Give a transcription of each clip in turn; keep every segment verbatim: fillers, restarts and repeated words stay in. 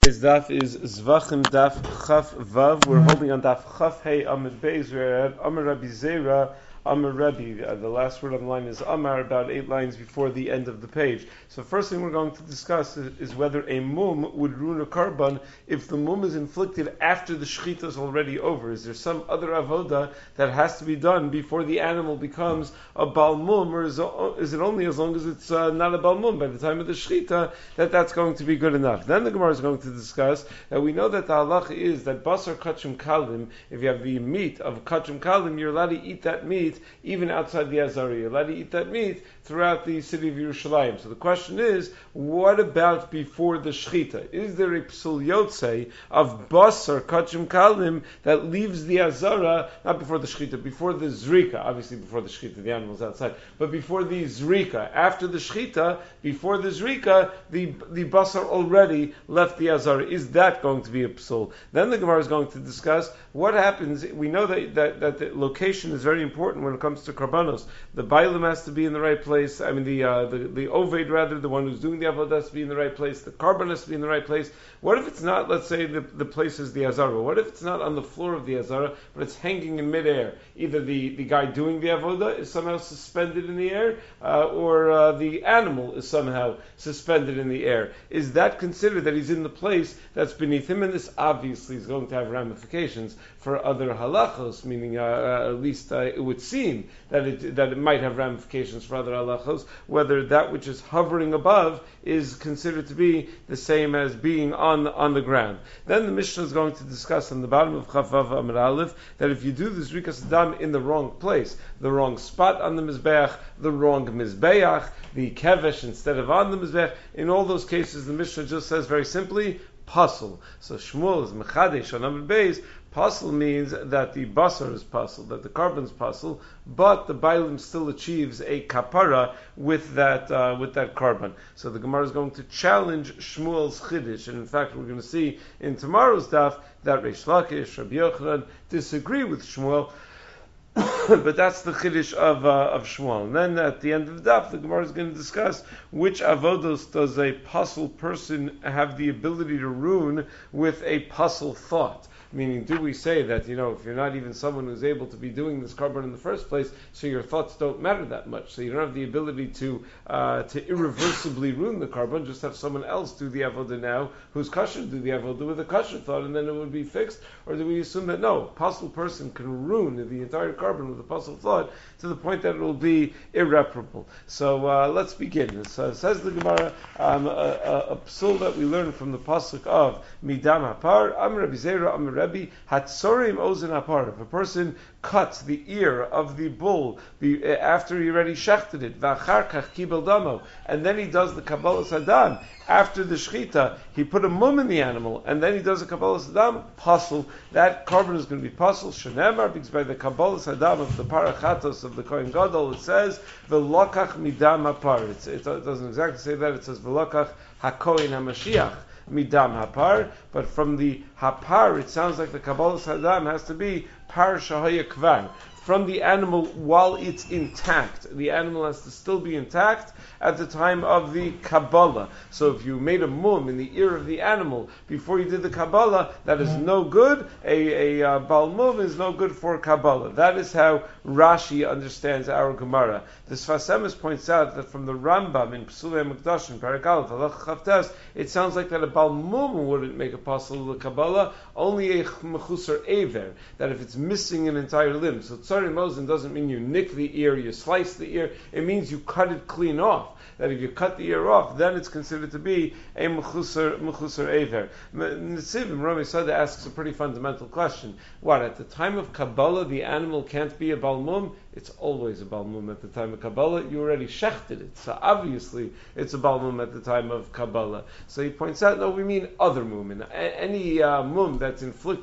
Today's daf is Zvachim Daf Chaf Vav. We're holding on Daf Chaf Hey Amud Beis. We're at Amar Rabbi Zera, Amar Rabbi. Uh, the last word on the line is Amar, about eight lines before the end of the page. So first thing we're going to discuss is, is whether a mum would ruin a karban if the mum is inflicted after the shechita is already over. Is there some other avoda that has to be done before the animal becomes a bal mum, or is, is it only as long as it's uh, not a bal mum by the time of the shechita that that's going to be good enough? Then the Gemara is going to discuss that we know that the halacha is that basar kachim kalim, if you have the meat of kachim kalim, you're allowed to eat that meat even outside the Azari. You're allowed to eat that meat throughout the city of Yerushalayim. So the question is, what about before the shechita? Is there a psul yotzei of basar kachim kalim that leaves the Azara, not before the shechita, before the zrika, obviously before the shechita, the animal's outside, but before the zrika, after the shechita, before the zrika, the, the basar already left the Azara. Is that going to be a psul? Then the Gemara is going to discuss what happens. We know that, that, that the location is very important when it comes to karbanos. The bailim has to be in the right place. I mean, the uh, the, the oved, rather, the one who's doing the avodah has to be in the right place. The karban has to be in the right place. What if it's not, let's say, the, the place is the Azara? What if it's not on the floor of the Azara, but it's hanging in midair? Either the, the guy doing the avodah is somehow suspended in the air, uh, or uh, the animal is somehow suspended in the air. Is that considered that he's in the place that's beneath him? And this obviously is going to have ramifications for other halachos, meaning uh, uh, at least uh, it would seem that it that it might have ramifications for other halachos, whether that which is hovering above is considered to be the same as being on on the ground. Then the Mishnah is going to discuss on the bottom of Chavav Amar Aleph that if you do the Zrikas Adam in the wrong place, the wrong spot on the Mizbeach, the wrong Mizbeach, the Kevesh instead of on the Mizbeach, in all those cases the Mishnah just says very simply, Pasul. So Shmuel is Mechadesh on Amud Beis. Pasul means that the basar is pasul, that the karban is pasul, but the bailim still achieves a kapara with that uh, with that karban. So the Gemara is going to challenge Shmuel's chiddush, and in fact we're going to see in tomorrow's daf that Reish Lakish, Rabbi Yochanan disagree with Shmuel. But that's the chiddush of uh, of Shmuel. And then at the end of the daf, the Gemara is going to discuss which avodos does a pasul person have the ability to ruin with a pasul thought. Meaning, do we say that, you know, if you're not even someone who's able to be doing this karban in the first place, so your thoughts don't matter that much, so you don't have the ability to uh, to irreversibly ruin the karban, just have someone else do the avodah now, who's kosher to do the avodah with a kosher thought, and then it would be fixed? Or do we assume that, no, a pasul person can ruin the entire karban with a pasul thought, to the point that it will be irreparable? So uh, let's begin. So it says the Gemara, um, a, a, a psul that we learn from the pasuk of Midam Hapar, Am Rabbi Zera, Am Rabbi, Hatzorim Ozen Hapar. If a person cuts the ear of the bull the, uh, after he already shechted it, V'achar kach kibel damo, and then he does the Kabbalah Sadam, after the shechita, he put a mum in the animal, and then he does a Kabbalah Sadam, pasul, that karban is going to be pasul, shenemar, because by the Kabbalah Sadam of the parachatos of the Kohen Gadol, it says, V'lokach midam hapar. It's, it doesn't exactly say that, it says, V'lokach hakohen hamashiach midam hapar, but from the hapar, it sounds like the Kabbalah Sadam has to be par shahaya kvar, from the animal while it's intact. The animal has to still be intact at the time of the Kabbalah. So if you made a mum in the ear of the animal before you did the Kabbalah, that is no good. A, a uh, Bal mum is no good for Kabbalah. That is how Rashi understands our Gemara. The Sfas Emes points out that from the Rambam in Psulei Mikdashim, Perek Aleph, Halach Chavtes, it sounds like that a Bal mum wouldn't make a pasul of the Kabbalah, only a Mechusar Ever, that if it's missing an entire limb. So Tzari Mosen doesn't mean you nick the ear, you slice the ear, it means you cut it clean off. That if you cut the ear off, then it's considered to be a mechusar mechusar aver. Nitzivim Rami Sada asks a pretty fundamental question. What, at the time of Kabbalah, the animal can't be a balmum? It's always a balmum at the time of Kabbalah. You already shechted it, so obviously it's a balmum at the time of Kabbalah. So he points out, no, we mean other mum. Any uh, mum that's inflicted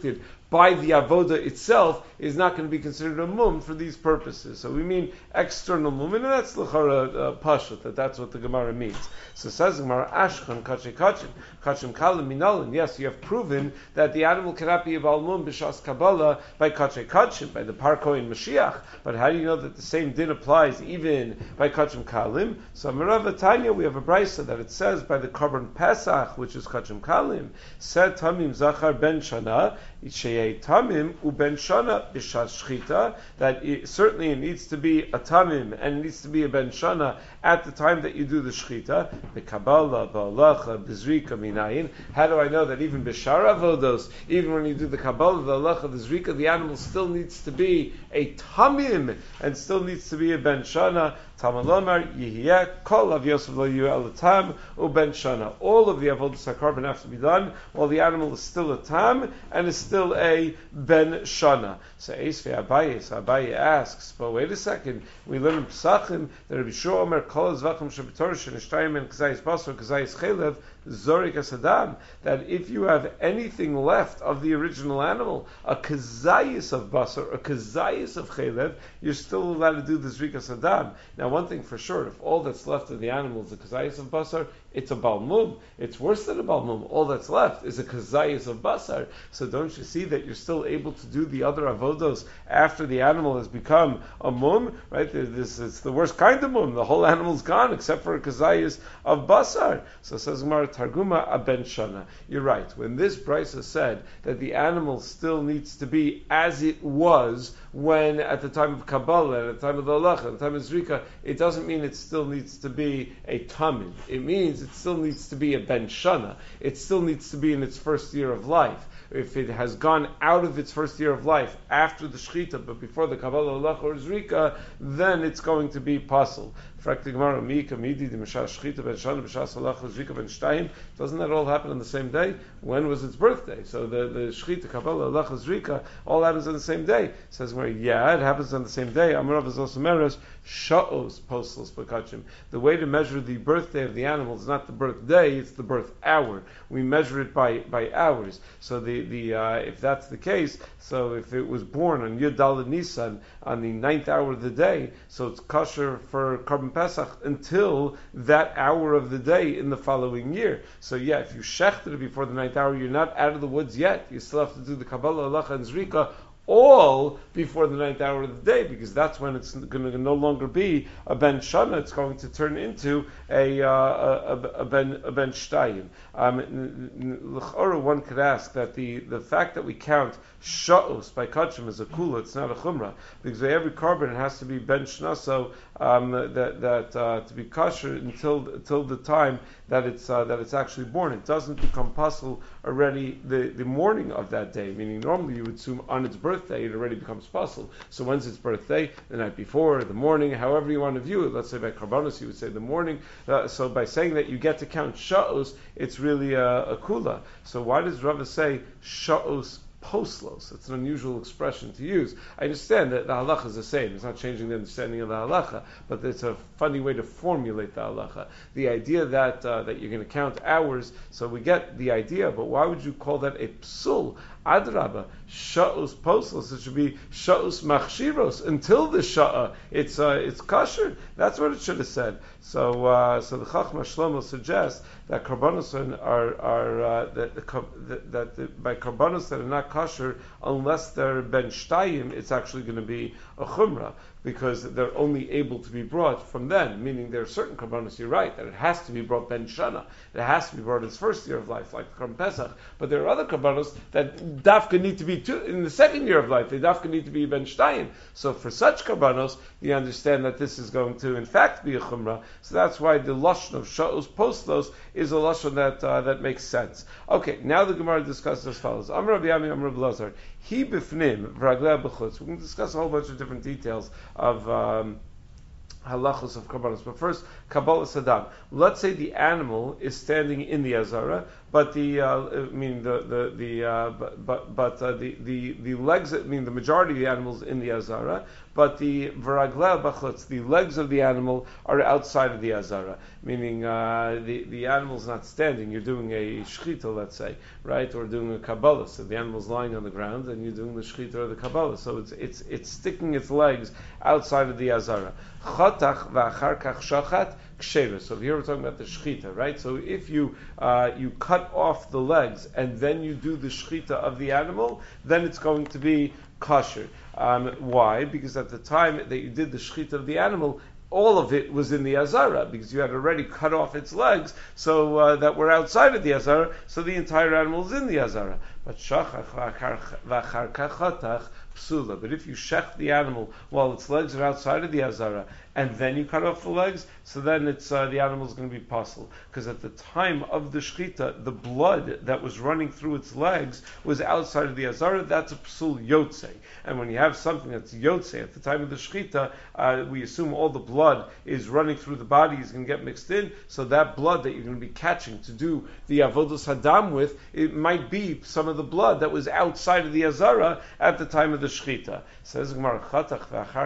by the avoda itself is not going to be considered a mum for these purposes. So we mean external mum, and that's l'chara uh, pashut, that that's what the Gemara means. So says the Gemara, ashkan kachem kachem kachem kalim minalin. Yes, you have proven that the animal cannot be a bal mum b'shas kabbalah by kachem kachem, by the parko in Mashiach. But how do you know that the same din applies even by kachem kalim? So Merav Tanya, we have a brisa that it says by the korban pesach, which is kachem kalim, said tamim zachar ben shana. Sheyei tamim uben shana b'shas shchita, that it, certainly it needs to be a tamim and it needs to be a ben shana at the time that you do the shchita. The kabbalah, ba'alacha, b'zrika minayin. How do I know that even b'shar avodos, even when you do the kabbalah, the alacha, the zrika, the animal still needs to be a tamim and still needs to be a ben shana? Tamalomar yihiyeh kol av yosef lo yu el tam u ben shana. All of the avodas hakorban have to be done while the animal is still a tam and is still a ben shana. So Eisvei Abaye, so Abaye asks, but wait a second, we learn in Pesachim that Rabbi Shua Omer kol zvachim shebetorah shenishtayim and kazayis basar kazayis chelev zorik asadam, that if you have anything left of the original animal, a kazayis of basar, a kazayis of chelev, you're still allowed to do the zrik asadam. Now, one thing for sure, if all that's left of the animal is a kazayis of basar, it's a balmum. It's worse than a balmum. All that's left is a kazayis of basar. So don't you see that you're still able to do the other avodos after the animal has become a mum? Right? This is the worst kind of mum. The whole animal's gone except for a kazayis of basar. So it says Gemara Targuma aben shana. You're right. When this brisa said that the animal still needs to be as it was when at the time of Kabbalah, at the time of the halacha, at the time of Zrika, it doesn't mean it still needs to be a tamid. It means it still needs to be a ben shana. It still needs to be in its first year of life. If it has gone out of its first year of life after the shechita, but before the Kabbalah, halacha, or Zrika, then it's going to be pasul. Doesn't that all happen on the same day? When was its birthday? So the, the Shechita, Kabbalah, Halacha, Zrika, all happens on the same day. Says where, yeah, it happens on the same day. Amarav is also meres, Sha'os postlos bakachim. The way to measure the birthday of the animal is not the birthday, it's the birth hour. We measure it by, by hours. So the, the uh, if that's the case, so if it was born on Yud Daled Nisan, on the ninth hour of the day, so it's kosher for Korban Pesach until that hour of the day in the following year. So yeah, if you shechted it before the ninth hour, you're not out of the woods yet. You still have to do the Kabbalah, Halacha, and Zrika all before the ninth hour of the day, because that's when it's going to no longer be a ben shana. It's going to turn into a uh, a, a ben a ben shtayim. Um, l'chora, one could ask that the, the fact that we count sha'os by kachim is a kula, it's not a chumrah, because by every carbon it has to be ben shnaso, um, that that uh, to be kosher until until the time that it's uh, that it's actually born. It doesn't become possible already the, the morning of that day. Meaning normally you would assume on its birthday it already becomes possible. So when's its birthday? The night before, the morning, however you want to view it. Let's say by karbanos you would say the morning. Uh, so by saying that you get to count sha'os, it's really a, a kula. So why does Rava say sha'os postlos? It's an unusual expression to use. I understand that the halacha is the same. It's not changing the understanding of the halacha, but it's a funny way to formulate the halacha. The idea that uh, that you're going to count hours, so we get the idea, but why would you call that a psul? Adraba, sha'os postlos. It should be sha'os machshiros. Until the sha'a, it's uh, it's kosher. That's what it should have said. So, uh, so the Chachma Shlomo suggests that karbanos are are uh, that, that, that the, by karbanos that are not kosher, unless they're ben shtayim, it's actually going to be a chumrah, because they're only able to be brought from then. Meaning there are certain karbanos, you're right, that it has to be brought ben shana. It has to be brought in its first year of life, like Korban Pesach. But there are other karbanos that dafka need to be two, in the second year of life. They dafka need to be ben shtayim. So for such karbanos, you understand that this is going to in fact be a chumrah. So that's why the lashon of sha'os postlos is a lashon that uh, that makes sense. Okay, now the Gemara discusses as follows: Amar Rabbi Yami, Amar Rabbi Lazar, he b'fnim v'raglei b'chutz. We're going to discuss a whole bunch of different details of um, halachos of karbanos. But first, Kabbalah Saddam. Let's say the animal is standing in the Azara, but the uh, I mean the the the uh, but but, but uh, the the the legs. I mean the majority of the animals in the azara, but the v'ragleh b'chutz, the legs of the animal are outside of the azara, meaning uh, the the animal's not standing. You're doing a shechita, let's say, right, or doing a kabbalah. So the animal's lying on the ground, and you're doing the shechita or the kabbalah. So it's it's it's sticking its legs outside of the azara. Chatach v'achar kach shachat ksheva. So here we're talking about the shechita, right? So if you uh, you cut off the legs and then you do the shechita of the animal, then it's going to be kosher. Um, why? Because at the time that you did the shechita of the animal, all of it was in the azara, because you had already cut off its legs, so uh, that were outside of the azara, so the entire animal is in the azara. But shachach v'achar kachatach psula. But if you shech the animal while its legs are outside of the azara, and then you cut off the legs, so then it's uh, the animal is going to be pasul. Because at the time of the shechita, the blood that was running through its legs was outside of the azara. That's a psul yotze. And when you have something that's yotze at the time of the shechita, uh, we assume all the blood is running through the body, is going to get mixed in. So that blood that you're going to be catching to do the avodas hadam with, it might be some of the blood that was outside of the azara at the time of the shechita. Says Gemara, chatach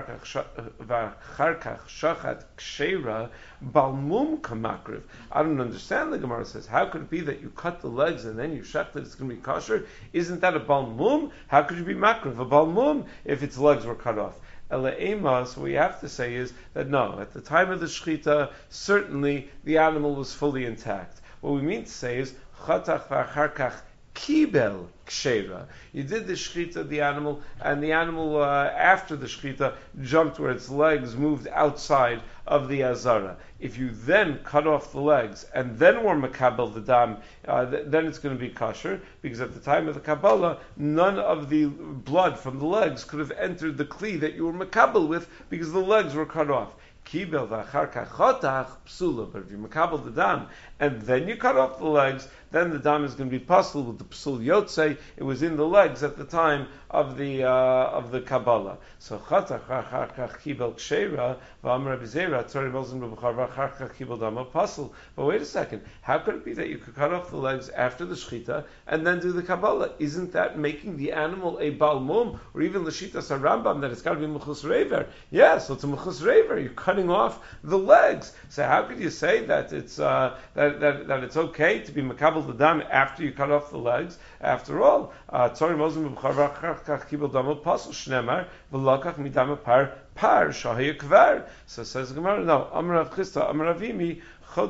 v'acharkach shachat kshera balmum kamakriv. I don't understand. The Gemara says, how could it be that you cut the legs and then you shech that it's going to be kosher? Isn't that a balmum? How could you be makriv a balmum if its legs were cut off? Ela so what you have to say is that no, at the time of the shechita, certainly the animal was fully intact. What we mean to say is chatach v'acharkach kibel kshera. You did the shechita of the animal, and the animal uh, after the shechita jumped where its legs moved outside of the azara. If you then cut off the legs and then were makabel the dam, uh, th- then it's going to be kosher, because at the time of the kabbalah, none of the blood from the legs could have entered the kli that you were makabel with, because the legs were cut off. Kibel v'achar kachatach psula. But if you makabel the dam and then you cut off the legs, then the dam is going to be pasul with the psul yotze. It was in the legs at the time of the uh, of the kabbalah. So chatach v'achar kach kibel kshera v'amar b'zera tzori mozim b'buchar v'achar kach kibel dam pasul. But wait a second, how could it be that you could cut off the legs after the shechita and then do the kabbalah? Isn't that making the animal a balmum, or even l'shitas harambam that it's got to be mechus rever? Yeah, so it's a mechus rever. You're cutting off the legs. So how could you say that it's uh, that, that that it's okay to be makabel the dam after you cut off the legs? After all, tzori mozim b'buchar v'achar kibel dam pasul shnemar v'lakach midam par par shahei kvar. So says the Gemara, no, Amar Rav Chisda, Amar Ravimi. When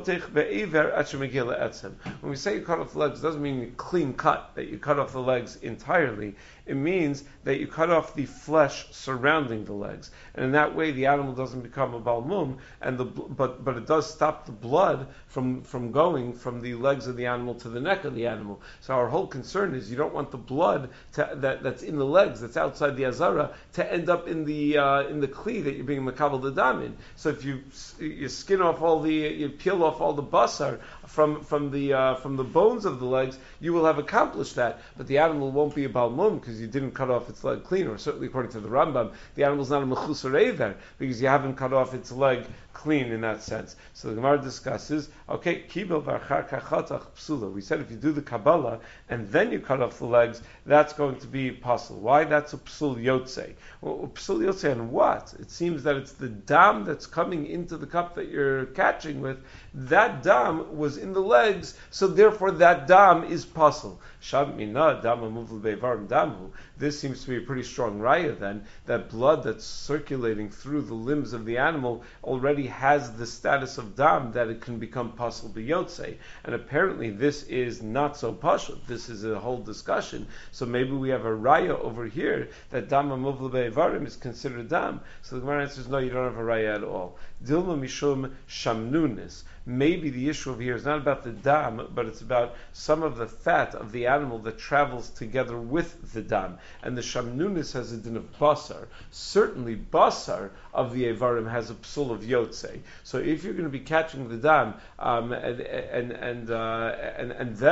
we say you cut off the legs, it doesn't mean you clean cut, that you cut off the legs entirely. It means that you cut off the flesh surrounding the legs. And in that way, the animal doesn't become a balmum, and the, but, but it does stop the blood from, from going from the legs of the animal to the neck of the animal. So our whole concern is you don't want the blood to, that, that's in the legs, that's outside the azara, to end up in the uh, in the kli that you're being makabel the dam in. So if you you skin off all the, you peel off all the basar from from the uh, from the bones of the legs, you will have accomplished that. But the animal won't be a balmum because you didn't cut off its leg clean, or certainly according to the Rambam, the animal's not a mechus rever because you haven't cut off its leg clean in that sense. So the Gemara discusses, okay, kibel v'achar kachatach psula. We said if you do the kabbalah and then you cut off the legs, that's going to be pasul. Why? That's a psul yotze. Well, psul yotze on what? It seems that it's the dam that's coming into the cup that you're catching with. That dam was in the legs, so therefore that dam is pasul. Shab mina dam amuvl beivarim damu. This seems to be a pretty strong raya then, that blood that's circulating through the limbs of the animal already has the status of dam that it can become pasul b'yotze. And apparently this is not so pashut. This is a whole discussion. So maybe we have a raya over here that dam amuvl beivarim is considered dam. So the Gemara answers, no, you don't have a raya at all. Dilma mishum shamnunis. Maybe the issue over here is not about the dam, but it's about some of the fat of the animal that travels together with the dam. And the shamnunis has a din of basar. Certainly basar of the Evarim has a psul of yotze. So if you're going to be catching the dam um, and and and, uh, and and then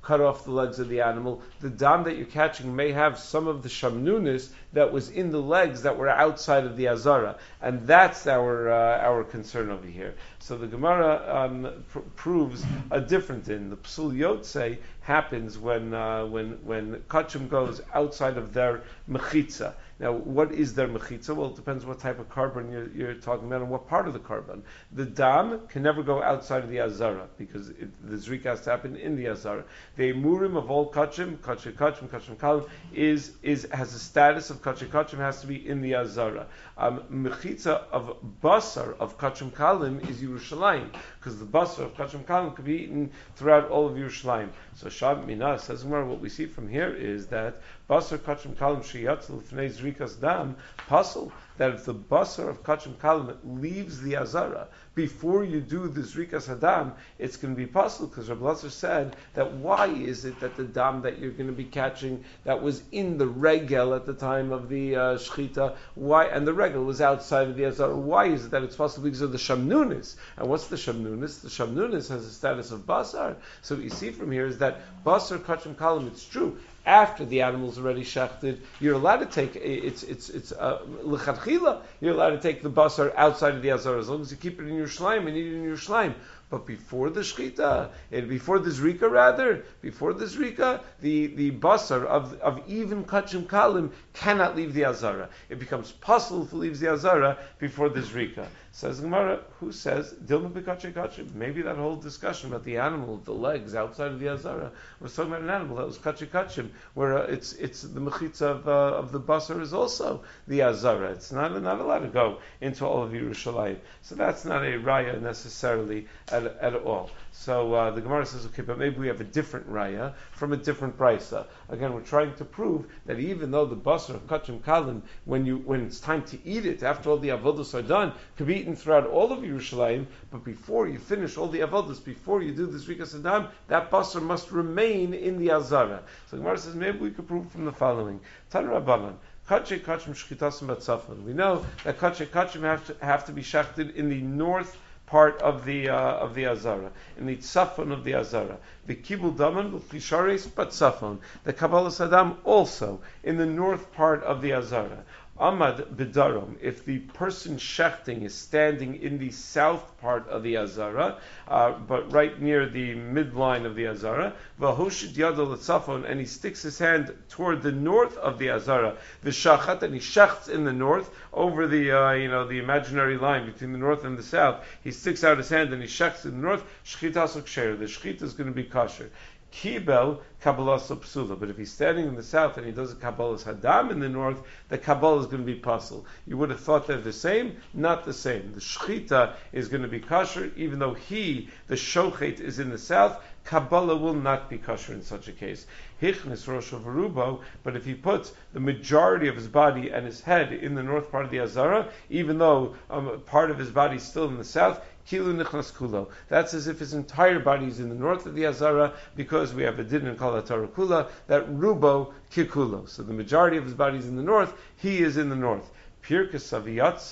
cut off the legs of the animal, the dam that you're catching may have some of the shamnunis that was in the legs that were outside of the azara, and that's our uh, our concern over here. So the Gemara um, pr- proves a different din. The psul yotze happens when uh, when when kachim goes outside of their mechitza. Now, what is their mechitza? Well, it depends what type of carbon you're, you're talking about and what part of the carbon. The dam can never go outside of the azara because it, the zrika has to happen in the azara. The emurim of all kachim, kachim kachim, kachim kalim, is is has a status of kachim kachim, has to be in the azara. Um, mechitza of basar of kachim kalim is Yerushalayim because the basar of kachim kalim could be eaten throughout all of Yerushalayim. So Shab Minah says, what we see from here is that basar kachim kalim sheyatz l'fnei zrikas dam pasul, that if the basar of kachim kalim leaves the azara before you do the zrikas hadam, it's going to be pasul because Rabbi Lazar said that why is it that the dam that you're going to be catching that was in the regel at the time of the uh, shchita, why and the regel was outside of the azara? Why is it that it's possible because of the shamnunis? And what's the shamnunis? The shamnunis has a status of basar. So what you see from here is that basar kachim kalim, it's true, after the animal's already shechted, you're allowed to take it's it's it's lechatchila. Uh, you're allowed to take the basar outside of the azara as long as you keep it in your shleim and eat it in your shleim. But before the shchita, and before the zrika rather, before the zrika, the, the basar of of even kachim kalim cannot leave the azara. It becomes possible if it leaves the azara before the zrika. Says Gemara, who says dilma b'kachim kachim? Maybe that whole discussion about the animal, the legs outside of the azara, was talking about an animal that was kachim kachim, where uh, it's it's the mechitza of, uh, of the basar is also the azara. It's not not allowed to go into all of Yerushalayim. So that's not a raya necessarily at, at all. So uh, the Gemara says, okay, but maybe we have a different raya from a different brisa. Again, we're trying to prove that even though the basar of kachim kalim, when you when it's time to eat it, after all the avodos are done, could be eaten throughout all of Yerushalayim, but before you finish all the avodos, before you do the zrikas hadam, that basar must remain in the azara. So the Gemara says, maybe we could prove from the following. Tan Rabbanan. Kachim kachim shchitasim batzafon. We know that kachim kachim have to have to be shechted in the north part of the uh, of the azara, in the tzafon of the azara. The kibul daman l'chishares batzafon. The kabbalah sadam also in the north part of the azara. Amad Bidarom, if the person shechting is standing in the south part of the Azara, uh, but right near the midline of the Azara, Vahoshid Yadol Tzafon, and he sticks his hand toward the north of the Azara, the Shachat, and he shechts in the north, over the, uh, you know, the imaginary line between the north and the south, he sticks out his hand and he shechts in the north, Shchitas Uksher, the Shchita is going to be kosher. Kibel Kabbalah Psula, but if he's standing in the south and he does a Kabbalah's Hadam in the north, the Kabbalah is going to be puzzle. You would have thought they're the same, not the same. The Shchita is going to be kosher, even though he, the Shochet, is in the south. Kabbalah will not be kosher in such a case. Hichnis Rosh of Arubo, but if he puts the majority of his body and his head in the north part of the Azara, even though um, part of his body is still in the south, Kilu nichnas kulo. That's as if his entire body is in the north of the Azara, because we have a din in Kol HaTorah Kula that rubo kikulo. So the majority of his body is in the north, he is in the north. Let's say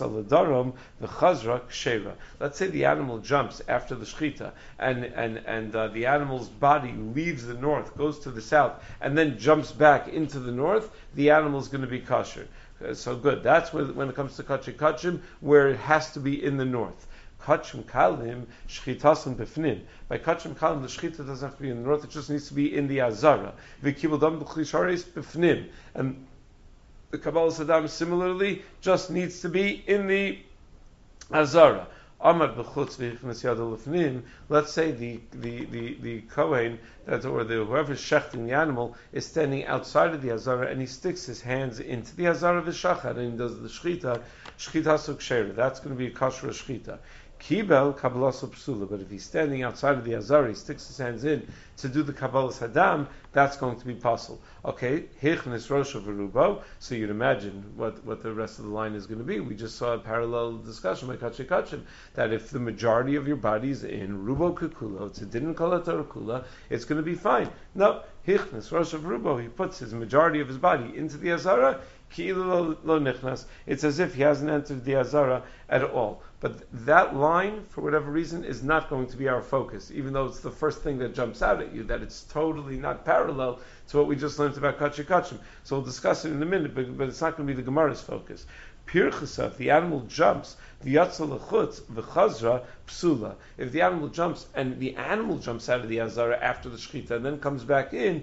the animal jumps after the shchita, and and and uh, the animal's body leaves the north, goes to the south, and then jumps back into the north. The animal is going to be kosher. Uh, so good. That's where, when it comes to kachim kachim, where it has to be in the north. Kachim kalim shchitasim b'fnim. By kachim kalim, the shchita doesn't have to be in the north; it just needs to be in the azara. V'kibul dam b'chlisharis b'fnim. And the Kabbalah Saddam similarly just needs to be in the Azara. Amar b'chutz v'yichnas yad l'fnim. Let's say the the the the Kohen that or the whoever's shechting the animal is standing outside of the Azara and he sticks his hands into the Azara v'shachat and he does the shchita shchita suksher. That's going to be a kosher shchita. Kibel Kabbalah Psula, but if he's standing outside of the Azara, he sticks his hands in to do the Kabbalah's Hadam, that's going to be possible. Okay, Hichnis Rosh of Arubo, so you'd imagine what, what the rest of the line is going to be. We just saw a parallel discussion by Kachim Kachim, that if the majority of your body is in Rubo Kikulo, it's a Din Kol HaTorah Kula, it's going to be fine. No, Hichnis Rosh of Arubo, he puts his majority of his body into the Azara, Ki lo nichnas, it's as if he hasn't entered the Azara at all. But that line, for whatever reason, is not going to be our focus, even though it's the first thing that jumps out at you, that it's totally not parallel to what we just learned about Kachim Kachim. So we'll discuss it in a minute, but, but it's not going to be the Gemara's focus. Pirchasa, if the animal jumps, v'yatza l'chutz, v'chazra, psula. If the animal jumps, and the animal jumps out of the azara after the shechita, and then comes back in,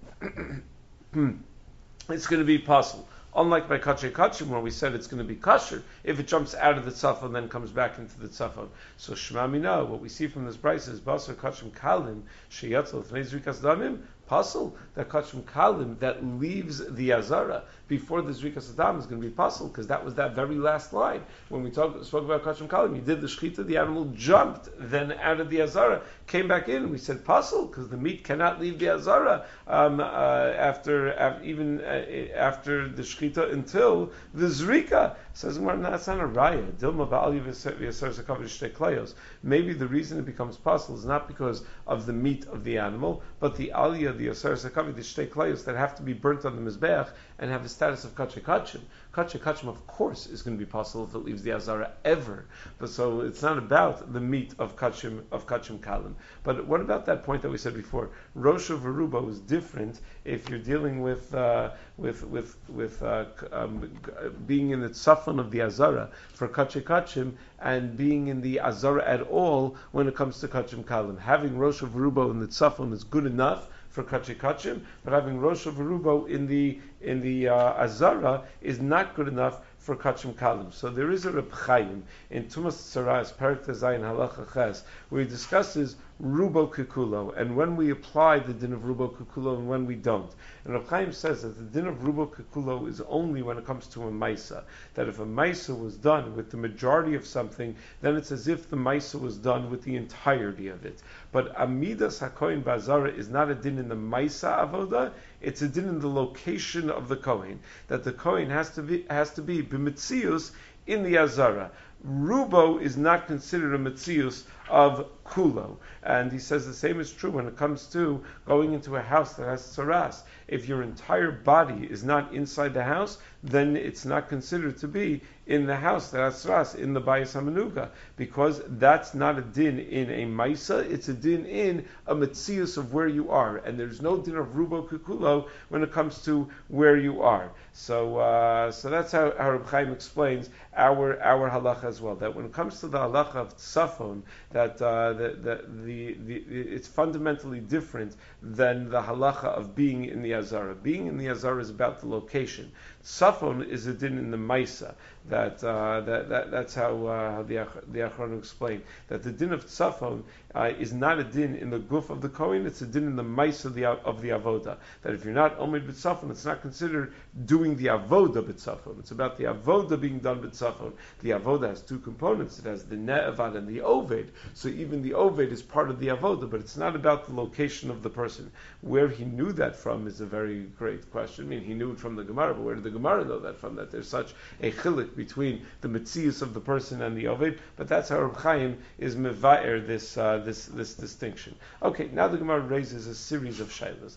it's going to be possible. Unlike by Kachay Kachim, where we said it's going to be kosher, if it jumps out of the tzafon and then comes back into the tzafon. So Shema Mina, what we see from this price is Basar Kachim Kalim, Sheyatzel Fnei Zrikas Damim, Pasul, that Kachim Kalim, that leaves the Azara before the Zrikas Adam is going to be Pasul, because that was that very last line. When we talk, spoke about Kachim Kalim, you did the Shechita, the animal jumped, then out of the Azara, came back in, and we said Pasul, because the meat cannot leave the Azara um, uh, after, after, even uh, after the Shechita until the Zrika. Says Gemara, that's not a raya. Dilma ba'ali v'yasar sakav shtei klayos. Maybe the reason it becomes pasul is not because of the meat of the animal, but the aliyah, the yasar sakav, the shtei klayos that have to be burnt on the mizbeach and have the status of kachay kachim. Kachay kachim, of course, is going to be pasul if it leaves the azara ever. But so it's not about the meat of kachim of kachim kalim. But what about that point that we said before? Rosh of Aruba is different if you're dealing with uh, with with with uh, um, being in the tzafon of the azara for kachay kachim and being in the azara at all when it comes to kachim kalim. Having Rosh of Aruba in the tzafon is good enough for kachay kachim, but having Rosh of Aruba in the in the uh, azara is not good enough for kachim kalim. So there is a Reb Chaim in Tumas Tzaras Perek Tezayin Halacha Ches where he discusses rubo kikulo, and when we apply the din of rubo kikulo and when we don't. And Reb Chaim says that the din of rubo kikulo is only when it comes to a maisa. That if a maisa was done with the majority of something, then it's as if the maisa was done with the entirety of it. But amidas hakohen bazara is not a din in the maisa avoda; it's a din in the location of the kohen. That the kohen has to be has to be b'mitzius in the azara. Rubo is not considered a mitzius of kulo. And he says the same is true when it comes to going into a house that has tsaras. If your entire body is not inside the house, then it's not considered to be in the house that has tsaras, in the bayis hamanuga, because that's not a din in a maisa, it's a din in a mitzius of where you are. And there's no din of rubo kukulo when it comes to where you are. So uh, so that's how, how Reb Chaim explains our our halacha as well. That when it comes to the halacha of tzafon, that uh, the, the, the, the it's fundamentally different than the halacha of being in the azara. Being in the azara is about the location. Tzafon is a din in the maisa. That, uh, that, that that's how, uh, how the the Achronim explained that the din of tzafon uh, is not a din in the guf of the kohen; it's a din in the maisa of the of the avoda. That if you're not omid b'tzafon, it's not considered doing the avoda b'tzafon. It's about the avoda being done b'tzafon. The avoda has two components. It has the ne'avad and the oved. So even the oved is part of the avoda, but it's not about the location of the person. Where he knew that from is a very great question. I mean, he knew it from the Gemara, but where did the Gemara know that from? That there's such a chilik between the metzius of the person and the oved. But that's how Reb Chaim is mevaer this uh, this this distinction. Okay, now the Gemara raises a series of shaylas.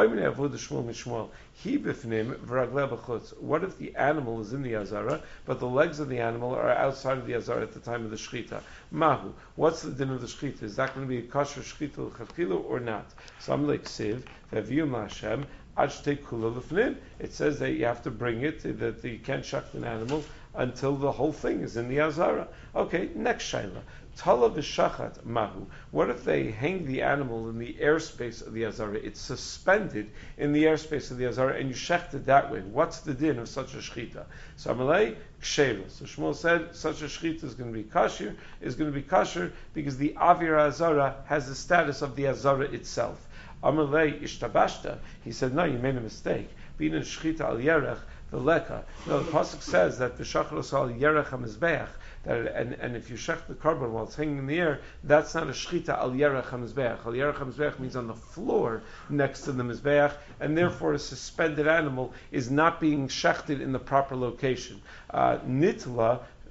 What if the animal is in the azara, but the legs of the animal are outside of the azara at the time of the shechita? Mahu, what's the din of the shechita? Is that going to be a kosher shechita l'chadchila or not? So I'm like siv v'aviyum Hashem. It says that you have to bring it, that you can't shuck an animal until the whole thing is in the azara. Okay, next shayla. Tala v'shachat mahu. What if they hang the animal in the airspace of the azara? It's suspended in the airspace of the azara, and you shecht it that way. What's the din of such a shechita? So Amalei ksheva. So Shmuel said such a shechita is going to be kasher. Is going to be kasher because the avir azara has the status of the azara itself. Amalei ishtabashta. He said, no, you made a mistake. Being in shechita al yerech the leka. No, the pasuk says that v'shachros al yerech hamizbeach. That and, and if you shech the carbon while it's hanging in the air, that's not a shechita al yerech hamizbeach. Al yerech hamizbeach means on the floor next to the mizbeach, and therefore a suspended animal is not being shechted in the proper location. Uh, nitla.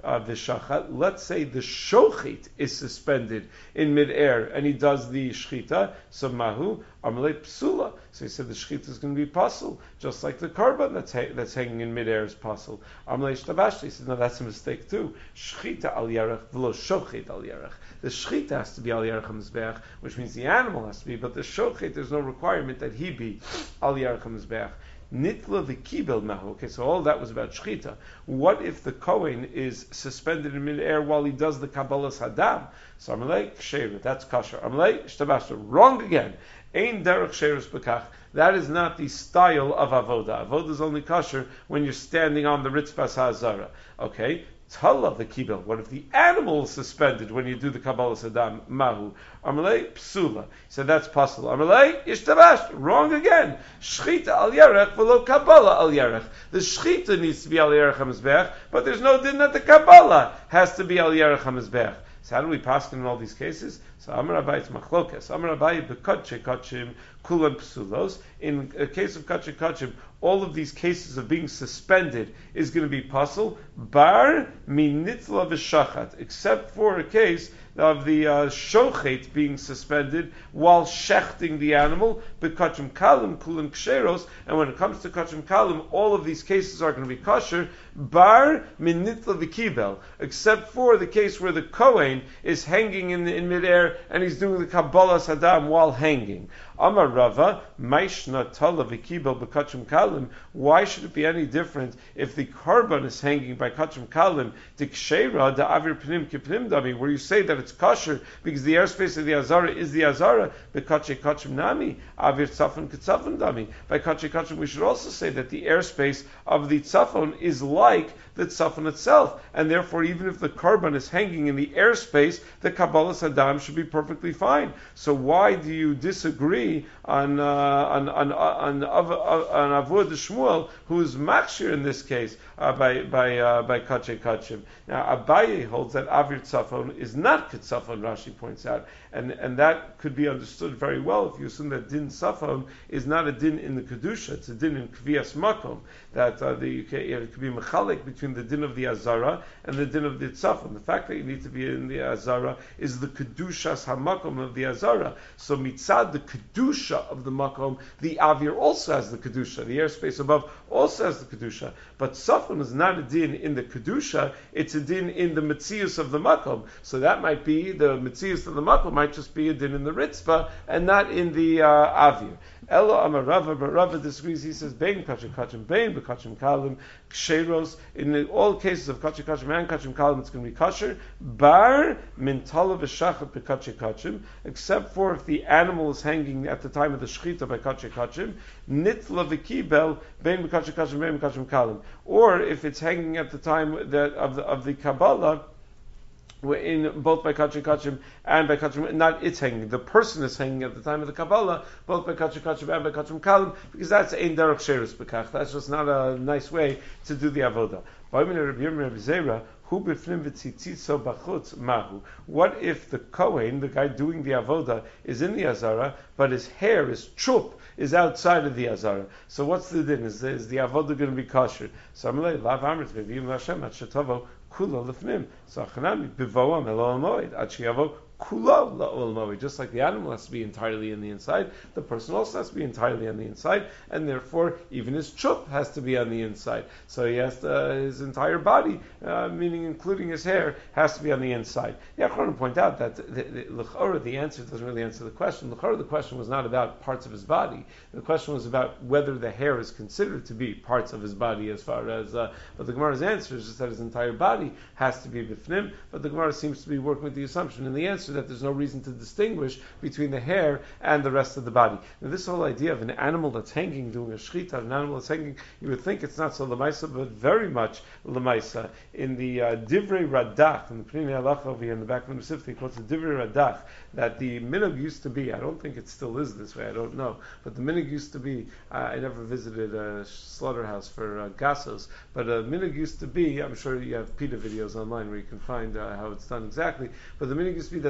uh, v'shachat. Let's say the shochet is suspended in midair and he does the shchita. So mahu amalei psula. So he said the shchita is going to be pasul, just like the karban that's ha- that's hanging in midair is pasul. Amalei shtabashti. He said no, that's a mistake too. Shchita al yarech v'lo shochet al yarech. The shchita has to be al yarech hamizbeach, which means the animal has to be, but the shochet there's no requirement that he be al yarech hamizbeach. Nitla v'kibel mahu. Okay, so all that was about shchita. What if the Kohen is suspended in midair while he does the kabbalas hadam? So Amalei ksheira, that's kasher. Amalei shtabashta, wrong again. Ein derech sheirus bekach. That is not the style of avoda. Avoda is only kasher when you're standing on the ritzvas ha'azara. Okay. Tala the kibel. What if the animal is suspended when you do the Kabbalah Sadam Mahu? Amalei psula. So that's possible. Amalei ishtabash. Wrong again. Shchita al yarech v'lo Kabbalah al yarech. The shchita needs to be al yarech hamizbech, but there's no din that the Kabbalah has to be al yarech hamizbech. So how do we pass in all these cases? So Amar Abai it's machlokas. Amar Abai bekotche kotchim kulan psulos. In a case of kotche kotchim, all of these cases of being suspended is going to be pasul bar minitzla v'shachat, except for a case of the uh, shochet being suspended while shechting the animal, bekachim kalim kulim ksheros, and when it comes to kachim kalim, all of these cases are going to be kosher, bar minitla v'kibel, except for the case where the Kohen is hanging in, the, in midair and he's doing the Kabbalah Sadam while hanging. Amar Rava, Maishna Tala v'kibel bekachim kalim. Why should it be any different if the karban is hanging by kachim kalim, the ksheira, the avir pnim kipnim dami, where you say that it's kosher because the airspace of the azara is the azara, bekache kachim nami, avir tzafon ketzafon dami. By kache kachim, we should also say that the airspace of the tzafon is like the tzafon itself, and therefore even if the karban is hanging in the airspace, the Kabbalah Sadam should be perfectly fine. So why do you disagree on uh, on on on, on, on Avod Shmuel, who is machshir in this case uh, by by uh, by kache kachim? Now Abaye holds that avir tzafon is not ketzafon. Rashi points out, and and that could be understood very well if you assume that din tzafon is not a din in the kedusha; it's a din in kvias makom. That uh, the, it could be mechalik between the din of the azara and the din of the tzafon. The fact that you need to be in the azara is the kedushas hamakom of the azara. So mitzad the kedusha of the makom, the avir also has the kedusha. The airspace above also has the kedusha. But tzafon is not a din in the kedusha; it's a din in the metzius of the makom. So that might be the metzius of the makom might just be a din in the ritzvah and not in the uh, avir. Elo Amar Rava, but Rava disagrees. He says, Bein kachim kachim, bein bekachim kalim, ksheros. In all cases of kachim kachim and kachim kalim, it's going to be kosher. Bar min tala v'shachat bekachim kachim, except for if the animal is hanging at the time of the shechita by kachim kachim, nitla v'kibel, bein bekachim kachim, bein bekachim kalim. Or if it's hanging at the time that of the of the Kabbalah, in both by kachim kachim and by kachim, not it's hanging. The person is hanging at the time of the Kabbalah, both by kachim kachim and by kachim kalim, because that's ein derech sheirus bekach. That's just not a nice way to do the avoda. What if the Kohen, the guy doing the avoda, is in the azara, but his hair, his chup, is outside of the azara? So what's the din? Is the, is the avoda going to be kosher? So I'm like, lav amrit v'vim l'Hashem at shetavo kula l'fnim. So achanami bivoam elo moed at sheyavo kula la'ol moed. Just like the animal has to be entirely in the inside, the person also has to be entirely on the inside, and therefore even his chup has to be on the inside. So he has to, uh, his entire body, uh, meaning including his hair, has to be on the inside. The Achronim point out that the, the, the, the answer doesn't really answer the question. The question was not about parts of his body. The question was about whether the hair is considered to be parts of his body as far as, uh, but the Gemara's answer is just that his entire body has to be bifnim, but the Gemara seems to be working with the assumption in the answer that there's no reason to distinguish between the hair and the rest of the body. Now this whole idea of an animal that's hanging, doing a shechita, an animal that's hanging, you would think it's not so lemaisa, but very much lemaisa. In the uh, Divrei Radach, in the Pnei Halacha over here in the back of the Mesivta, he quotes the Divrei Radach, that the minhag used to be, I don't think it still is this way, I don't know, but the minhag used to be, uh, I never visited a slaughterhouse for uh, gassos, but a minhag used to be, I'm sure you have PETA videos online where you can find uh, how it's done exactly, but the minhag used to be that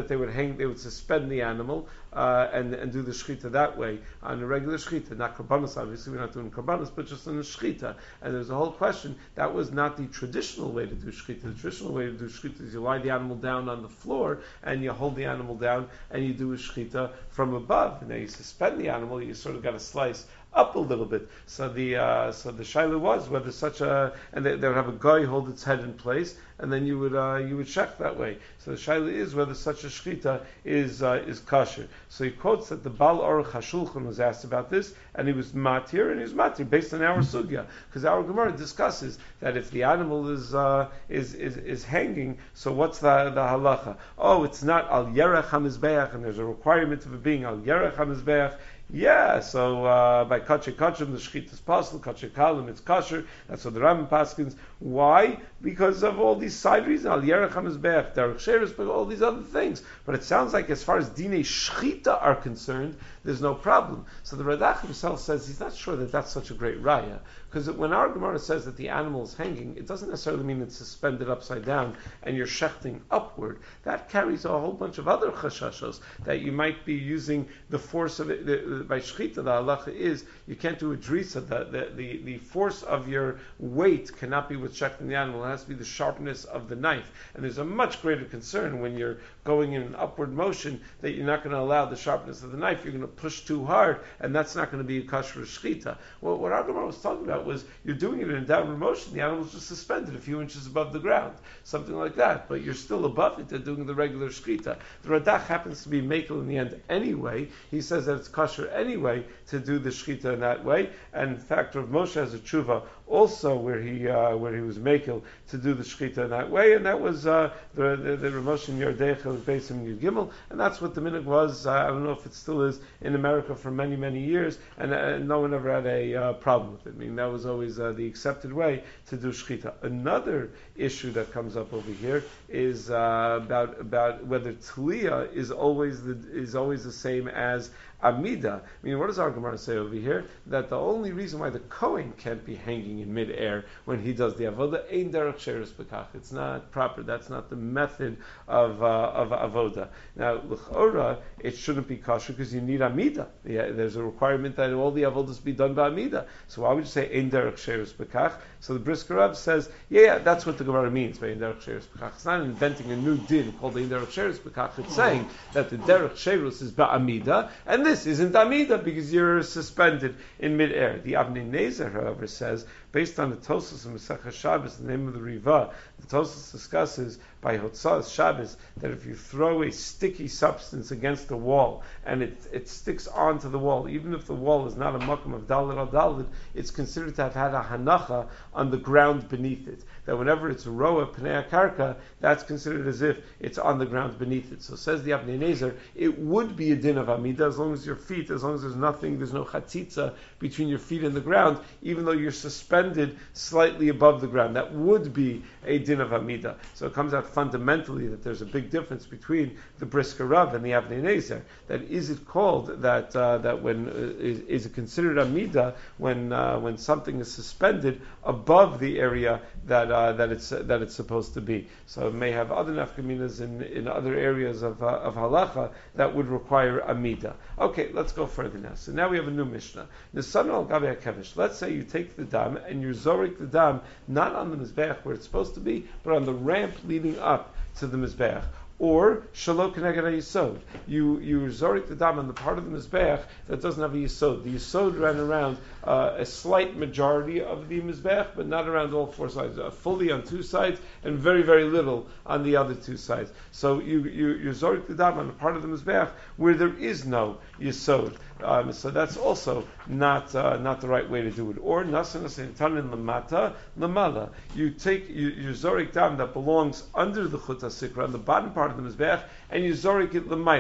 that they would hang, they would suspend the animal uh, and and do the shechita that way on a regular shechita, not korbanos. Obviously, we're not doing korbanos, but just on the shechita. And there's a whole question. That was not the traditional way to do shechita. The traditional way to do shechita is you lie the animal down on the floor and you hold the animal down and you do a shechita from above. And then you suspend the animal. You sort of got a slice up a little bit. So the uh, so the shaila was whether such a and they, they would have a guy hold its head in place, and then you would uh, you would check that way. So the shaila is whether such a shechita is uh, is kosher. So he quotes that the Baal Aruch HaShulchan was asked about this, and he was matir, and he was matir based on our sugya, because our Gemara discusses that if the animal is uh, is, is is hanging, so what's the the halacha? Oh, it's not al yerech hamizbeach, and there's a requirement of it being al yerech hamizbeach. Yeah, so uh, by kachay kachim the shechita is possible, kachay kalim it's kosher. That's what the Rambam paskins. Why? Because of all these side reasons. Al yerech hamizbeach, derech sheres, but all these other things. But it sounds like as far as dinei shechita are concerned, there's no problem. So the Radak himself says he's not sure that that's such a great raya, because when our Gemara says that the animal is hanging, it doesn't necessarily mean it's suspended upside down and you're shechting upward. That carries a whole bunch of other chashashos that you might be using the force of it. The, the, by shechita, the halacha is you can't do a drisa. The, the, the, the force of your weight cannot be with shechting the animal. It has to be the sharpness of the knife. And there's a much greater concern when you're going in an upward motion that you're not going to allow the sharpness of the knife. You're going to push too hard, and that's not going to be a kosher shechita. Well, what our Gemara was talking about was you're doing it in a downward motion. The animal's just suspended a few inches above the ground, something like that. But you're still above it. They're doing the regular shechita. The Radak happens to be makel in the end anyway. He says that it's kosher anyway to do the shechita in that way. And in fact, Rav Moshe has a tshuva also where he uh, where he was makel to do the shechita in that way, and that was uh, the the, the Rav Moshe in Yerdeicha was based in Yud Gimel, and that's what the minhag was. Uh, I don't know if it still is in America for many many years, and uh, no one ever had a uh, problem with it. I mean, that was always uh, the accepted way to do shechita. Another issue that comes up over here is uh, about about whether tliya is always the is always the same as Amida. I mean, what does our Gemara say over here? That the only reason why the Kohen can't be hanging in midair when he does the avoda, ein derech sheres bekach. It's not proper. That's not the method of uh, of avoda. Now, l'chora, it shouldn't be kosher because you need Amida. Yeah, there's a requirement that all the avodas be done by Amida. So why would you say ein derech sheres bekach? So the Brisker Rab says, yeah, yeah, that's what the Gemara means by ein derech sheres bekach. It's not inventing a new din called ein derech sheres bekach. It's saying that the derech sheres is ba'amida, and this isn't Amida because you're suspended in midair. The Avnei Nezer, however, says, based on the Tosfos and Masechah Shabbos, the name of the Riva, the Tosfos discusses by Hotzas Shabbos that if you throw a sticky substance against the wall and it it sticks onto the wall, even if the wall is not a makom of dalid al dalid, it's considered to have had a hanacha on the ground beneath it. That whenever it's roa pnei karka, that's considered as if it's on the ground beneath it. So says the Avnei Nezer, it would be a din of Amida as long as your feet, as long as there's nothing, there's no chatzitza between your feet and the ground, even though you're suspended slightly above the ground. That would be a din of Amida. So it comes out fundamentally that there's a big difference between the Brisker Rav and the Avnei Nezer. That is it called that uh, that when uh, is, is it considered Amida when uh, when something is suspended above the area that uh, that it's uh, that it's supposed to be. So it may have other nafkaminas in in other areas of uh, of halacha that would require Amida. Okay, let's go further now. So now we have a new Mishnah. Nisan al gabe hakevish. Let's say you take the dam and you zorik the dam not on the mizbeach where it's supposed to be, but on the ramp leading up to the mizbeach. Or shalok keneged yisod. You you zorik the dam on the part of the mizbeach that doesn't have a yisod. The yisod ran around uh, a slight majority of the mizbeach, but not around all four sides. Uh, fully on two sides and very very little on the other two sides. So you you you zorik the dam on the part of the mizbeach where there is no yisod. Um, so that's also not uh, not the right way to do it. Or nasa nasa tanin lamata lamala. You take you, you zorik dam that belongs under the chut hasikra on the bottom part of the mizbeach, and you zorik it l'mayla.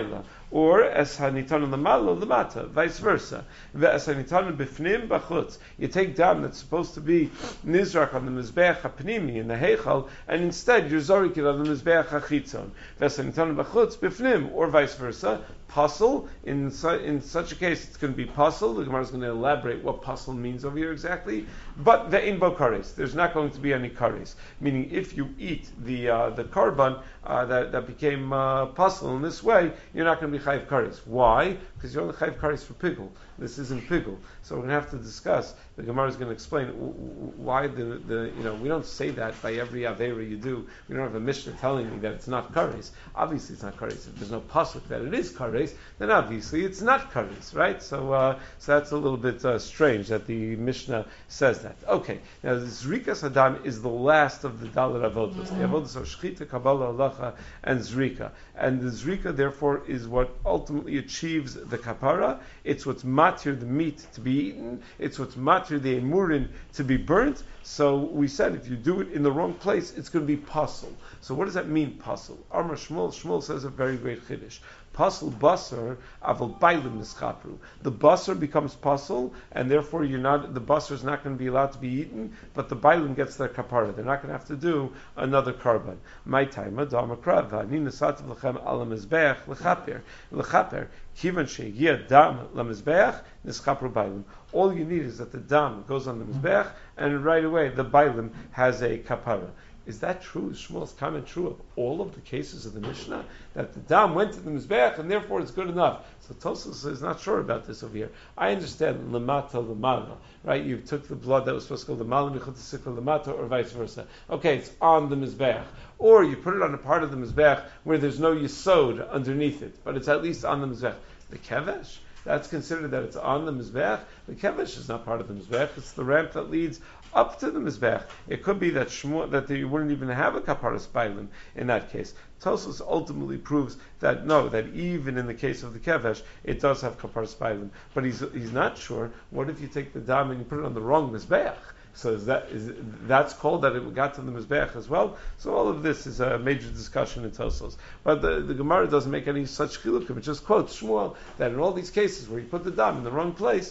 or es hanitanon lamalo lamata, vice versa. Ve'es hanitanon b'fnim b'chutz. You take dam that's supposed to be nizrak on the mizbeach hapnimi in the heichal, and instead you're zorik it on the mizbeach hachitzon. Ve'es hanitanon b'chutz b'fnim, or vice versa. Puzzle, in, su- in such a case, it's going to be puzzle. The Gemara is going to elaborate what puzzle means over here exactly. But the in bo kares, there's not going to be any kares. Meaning, if you eat the uh, the karban uh, that that became uh, puzzle in this way, you're not going to be chayiv kares. Why? Because you're only chayiv kares for pigul. This isn't pigul. So we're going to have to discuss. The Gemara is going to explain w- w- why the, the you know we don't say that by every avera you do. We don't have a Mishnah telling me that it's not kares. Obviously, it's not kares. If there's no pasuk that it is kares, then obviously it's not kares, right? So, uh, so that's a little bit uh, strange that the Mishnah says that. Okay, now the Zrika Sadam is the last of the Dalit Avodos. The Avodos are Shchita, Kabbalah, Halacha, and Zrika. And the Zrika, therefore, is what ultimately achieves the kapara. It's what's matir the meat to be eaten. It's what's matir the emurin to be burnt. So we said if you do it in the wrong place, it's going to be pasul. So what does that mean, pasul? Amar Shmuel, Shmuel says a very great chiddush. Pasul basar aval bailim nischapru. The basar becomes pasul, and therefore you're not. The basar is not going to be allowed to be eaten, but the bailim gets their kapara. They're not going to have to do another karban. My time, adama krav ani nesativ lechem ala mizbeach lechaper lechaper kivan shegia dam lamizbeach nischapru bailim. All you need is that the dam goes on the mizbeach, and right away the bailim has a kapara. Is that true? Is Shmuel's comment true of all of the cases of the Mishnah? That the dam went to the Mizbeach and therefore it's good enough. So Tosfos is not sure about this over here. I understand lemata lemala, right? You took the blood that was supposed to go lemala michutasika lemata, or vice versa. Okay, it's on the Mizbeach. Or you put it on a part of the Mizbeach where there's no yesod underneath it, but it's at least on the Mizbeach. The kevesh? That's considered that it's on the Mizbeach. The kevesh is not part of the Mizbeach. It's the ramp that leads up to the Mizbeach. It could be that Shmuel, that you wouldn't even have a kaparas bailim in that case. Tosfos ultimately proves that no, that even in the case of the kevesh, it does have kaparas bailim. But he's he's not sure. What if you take the dam and you put it on the wrong Mizbeach? So is that is that's called that it got to the Mizbeach as well? So all of this is a major discussion in Tosfos. But the, the Gemara doesn't make any such chilukim. It just quotes Shmuel that in all these cases where you put the dam in the wrong place,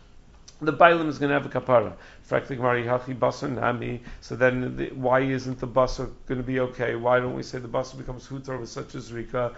the bailim is going to have a kapara. So then, the, why isn't the basar going to be okay? Why don't we say the basar becomes hutar with such a zrika?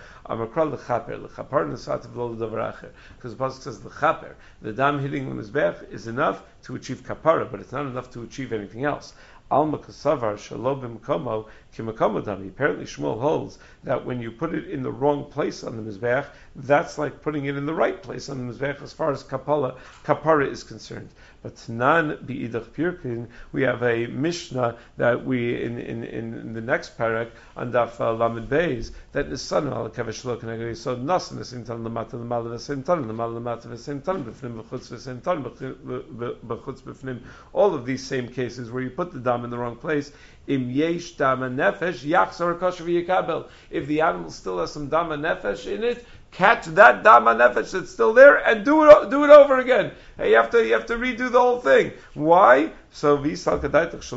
Because the pasuk says the chaper, the dam hitting the mizbech is enough to achieve kapara, but it's not enough to achieve anything else. Alma kasavar shalom b'makomo kimakomo dami. Apparently, Shmuel holds that when you put it in the wrong place on the mizbeach, that's like putting it in the right place on the mizbeach as far as kapala kapara is concerned. But Tanan bi'idach pirkin, we have a Mishnah that we in in, in the next parak on Daf uh, Lamed Beis that the son al kavesh lo keneged so nasan v'sim tan lamata lamala v'sim tan lamala lamata v'sim tan b'fnim b'chutz v'sim tan b'chutz b'fnim. All of these same cases where you put the dam in the wrong place. Im yesh dama nefesh yachzor kosher v'yikabel. If the animal still has some dama nefesh in it, catch that dama nefesh that's still there and do it do it over again. Hey, you have to you have to redo the whole thing. Why? So if you hold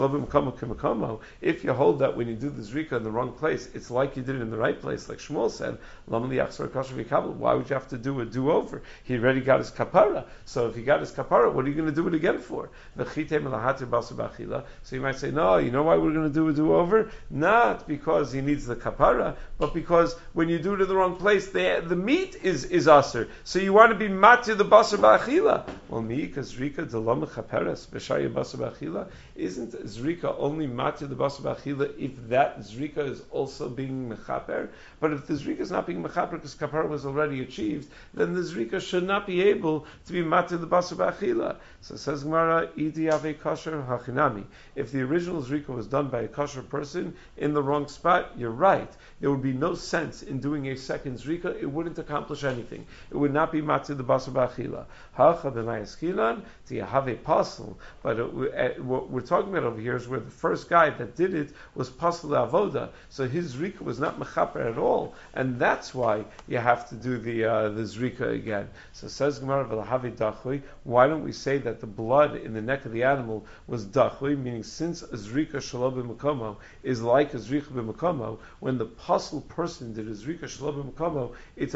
that when you do the zrika in the wrong place, it's like you did it in the right place, like Shmuel said. Why would you have to do a do over? He already got his kapara. So if he got his kapara, what are you going to do it again for? So you might say, no, you know why we're going to do a do over? Not because he needs the kapara, but because when you do it in the wrong place, the the meat is is aser. So you want to be matir the basar ba'achila. Well, me because zrika delama chaperes b'shaya basar ba'achila. Isn't zrika only matir the basar ba'achila if that zrika is also being mechaper? But if the zrika is not being mechaper because kapara was already achieved, then the zrika should not be able to be matir the basar ba'achila. So it says Gemara, idi ave kosher hachinami. If the original zrika was done by a kosher person in the wrong spot, you're right. There would be no sense in doing a second zrika. It wouldn't accomplish anything. It would not be matir the basar ba'achila. Hacha b'mayaskilan to have a pasul. But it, uh, what we're talking about over here is where the first guy that did it was pasul avoda. So his zrika was not mechaper at all, and that's why you have to do the uh, the zrika again. So says Gemara v'lahavi dachui. Why don't we say that the blood in the neck of the animal was dachui, meaning since a zrika shelo b'makomo is like a zrika b'makomo, when the pasul person did a zrika shelo b'makomo, it's as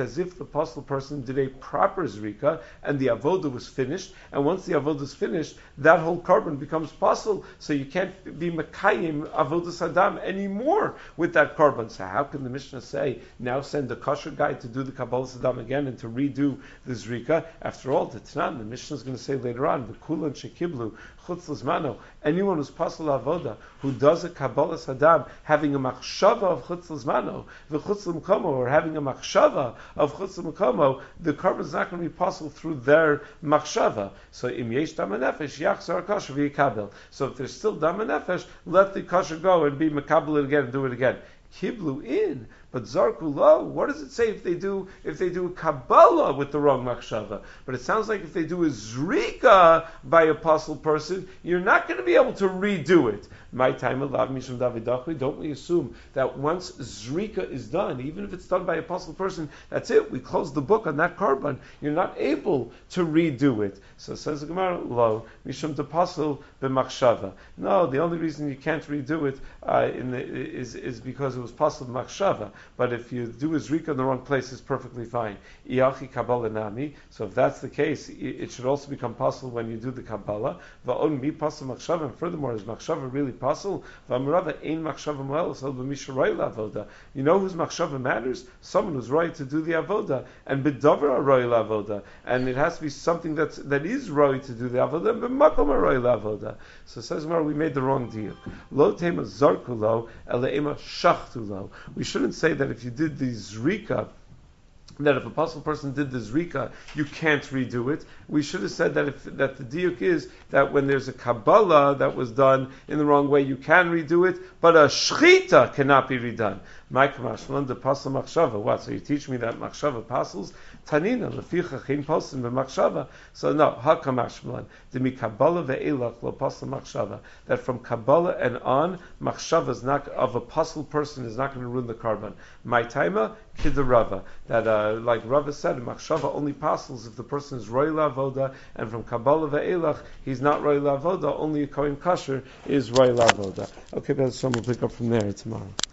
as if the apostle person did a proper zrika, and the avoda was finished, and once the avoda is finished, that whole carbon becomes possible, so you can't be mekayim avodas adam anymore with that carbon. So how can the Mishnah say, now send a kosher guy to do the Kabbalas Adam again and to redo the zrika? After all, the Tanan, the Mishnah is going to say later on, the kulan shekiblu chutz l'zmano, anyone who's pasal avoda, who does a Kabbalas Adam, having a machshava of chutz l'zmano, the chutz l'mkomo, or having a machshava of chutz l'mkomo, the carbon is not going to be possible through their machshava. So im yesh dam nefesh yachzor kosher v'yikabel. So if there's still dam nefesh, let the kosher go and be makabel it again and do it again. Kiblu in, but zarku lo. What does it say if they do if they do a Kabbalah with the wrong machshava? But it sounds like if they do a zrika by a apostle person, you're not going to be able to redo it. My time alav mishum davidachri. Don't we assume that once zrika is done, even if it's done by a apostle person, that's it. We close the book on that carbon. You're not able to redo it. So says the Gemara, lo mishum depasul b'machshava. No, the only reason you can't redo it uh, in the, is is because it was pasul b'machshava. But if you do a zrika in the wrong place, it's perfectly fine. Iachi Kabbalah nami. So if that's the case, it should also become possible when you do the Kabbalah. Va'on mi pasul machshava. And furthermore, is machshava really possible? Va'amrava ein machshava moel so b'misharoi la'avoda. You know whose machshava matters? Someone who's right to do the avoda. And b'davar aroi la'avoda. And it has to be something that's that is right to do the avoda. And b'makom aroi la'avoda. So it says, well, we made the wrong deal. Lo tema zarkulo ele'ema shachtulo. We shouldn't say that if you did the zrika, that if a possible person did the zrika, you can't redo it. We should have said that if that the diuk is that when there's a Kabbalah that was done in the wrong way, you can redo it, but a shchita cannot be redone. What? So you teach me that machshava passes? Tanina leficha chin posim b'machshava. So no, hakamashmalan demi Kabbalah ve'elach lo pasal machshava. That from Kabbalah and on, machshava is not of a pasul person is not going to ruin the carbon. My taima kidarava. That uh, like Rava said, machshava only passes if the person is roy la'avoda, and from Kabbalah ve'elach he's not roy la'avoda. Only a kohen kasher is roy la'avoda. Okay, but so we'll pick up from there tomorrow.